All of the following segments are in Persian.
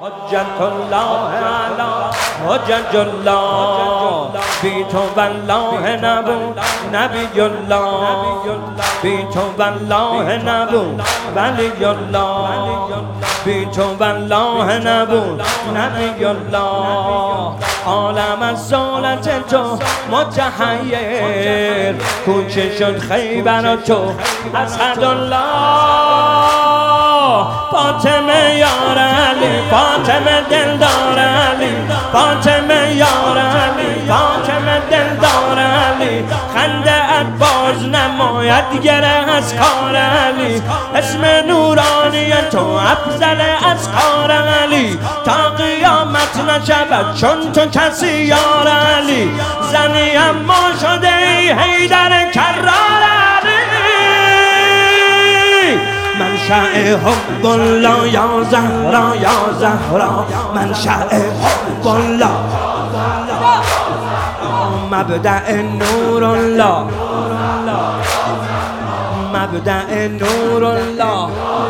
حجت الله علی حجج الله، بی تو والله نبود نبی الله، بی تو والله نبود ولی الله، بی تو والله نبود نبی الله. عالم از زالت تو متحیر، کوچه شد خیبر تو اسدالله. فاطمه یار علی، فاطمه دلدار علی، فاطمه یار علی، فاطمه دلدار علی. خنده ات باز نماید گره از کار علی، اسم نورانی تو افضل از کار علی. تا قیامت نشود چون تو کسی یار علی، زنی اما شده ای حیدر کرار علی. منشأ حب الله یا زهرا یا زهرا، منشأ حب الله، مبدأ نور الله، مبدأ نور الله،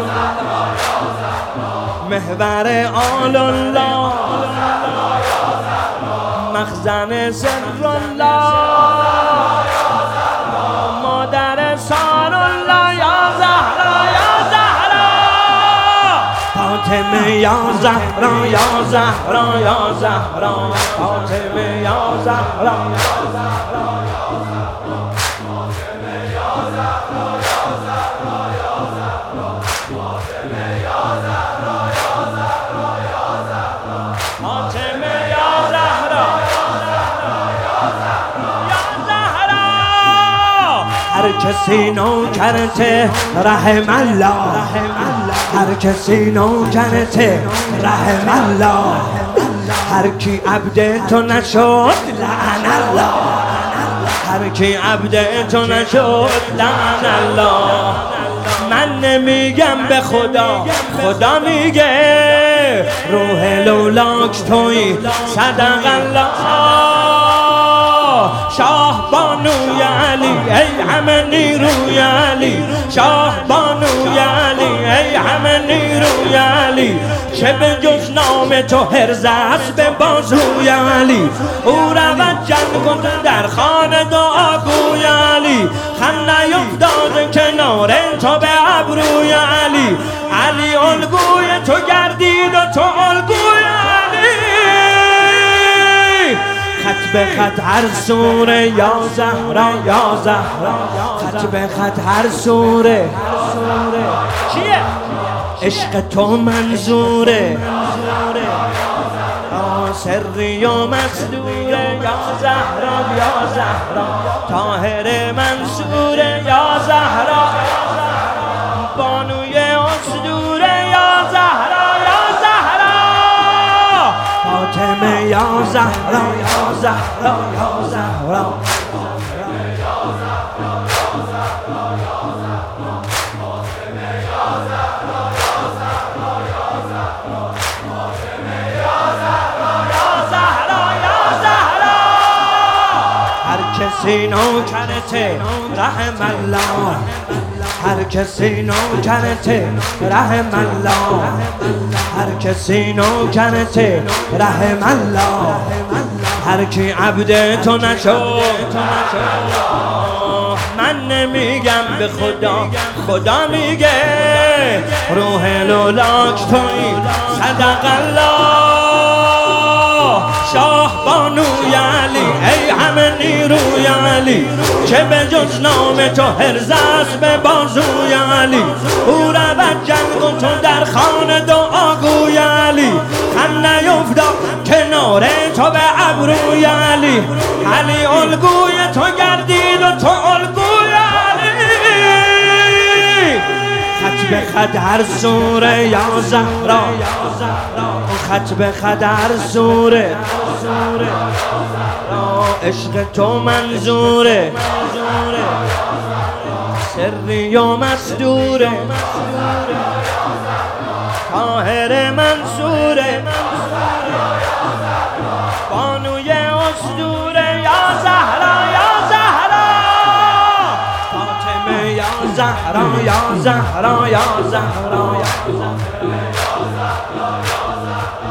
محور آل الله، مخزن سر الله، مادر سال الله یا زهرا یا زهرا. فاطمه یا زهرا یا زهرا یا زهرا، فاطمه یا زهرا یا زهرا، فاطمه یا زهرا یا زهرا یا زهرا، فاطمه یا زهرا یا زهرا یا زهرا، فاطمه یا زهرا یا زهرا. هر کسی نوکرته رحم الله، هر کسی نوکرته رحم الله، هر کی عبد تو نشد لعن الله، هر کی عبد تو نشد لعن الله. من نمیگم به خدا، خدا میگه روح لولاک توی صدق الله. شاه بانوی علی ای همه نیروی علی، شاه بانوی علی ای همه نیروی علی. چه به جز نام تو هرز است به بازوی علی، او رود جنگ کن در خانه دعاگوی علی. خم نیفتاد کنار تو به ابروی علی، علی الگوی تو گردید و تو الگوی علی. خط به خط هر سوره یا زهرا یا زهرا، خط به خط هر سوره چیه؟ عشق تو منظوره، سری و مصدوره یا زهرا یا زهرا، طاهر منصوره یا زهرا، بانوی اسطوره یا زهرا یا زهرا. فاطمه یا زهرا یا زهرا یا زهرا، کسی نوکرته رحم الله، هر کسی نوکرته رحم الله، هر کسی نوکرته رحم الله، هر کی عبد تو نشد. من نمیگم به خدا، خدا میگه روح لولاک توی صدق الله. شاه بانوی علی ای همه نیروی علی، چه به جز نام تو هرز است به بازوی علی. او رود جنگ و تو در خانه دعاگوی علی، خم نیفتاد کنار تو به ابروی علی، علی الگوی تو گردید و تو الگوی علی. خط به خط هر سوره یا زهرا، خط به خط هر سوره، عشق تو منظوره، سری و مصدوره، طاهر منصوره، بانوی اسطوره یا زهرا یا زهرا. فاطمه یا زهرا یا زهرا یا زهرا یا زهرا.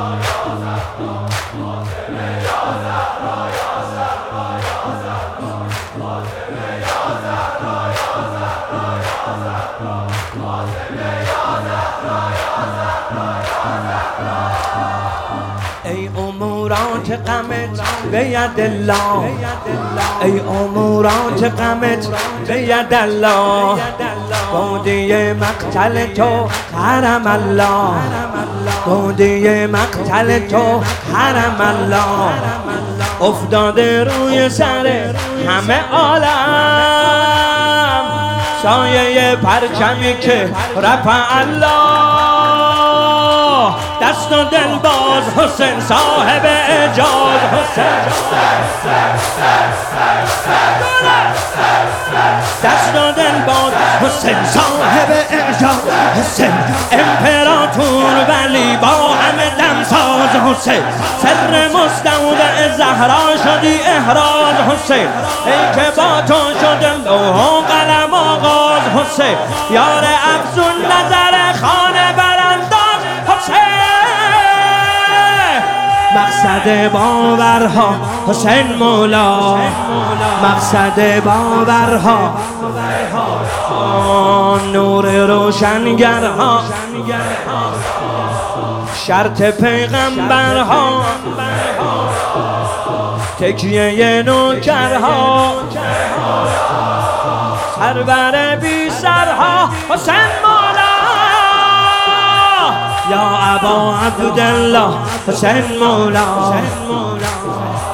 امورات غمت به ید الله، ای امورات غمت به ید الله، گودی مقتل تو حرم الله، گودی مقتل تو حرم الله، افتاده روی سر همه عالم، سایه پرچمی که رفع الله، دست و دل باز حسین صاحب اعجاز، حسین دست و دل باز حسین صاحب اعجاز، حسین امپراتور ولی با همه دمساز، حسین سر مستودع زهرا شدی احراز، حسین ای که با تو شدم لوح و قلم آغاز، حسین یار افزون نظر خانه برانداز، حسین مقصد باورها حسین مولا، مقصد باورها نور روشنگرها، شرط پیغمبرها، تکیه نوکرها، سرور بی سرها حسین مولا، یا ابا عبدالله حسین مولا.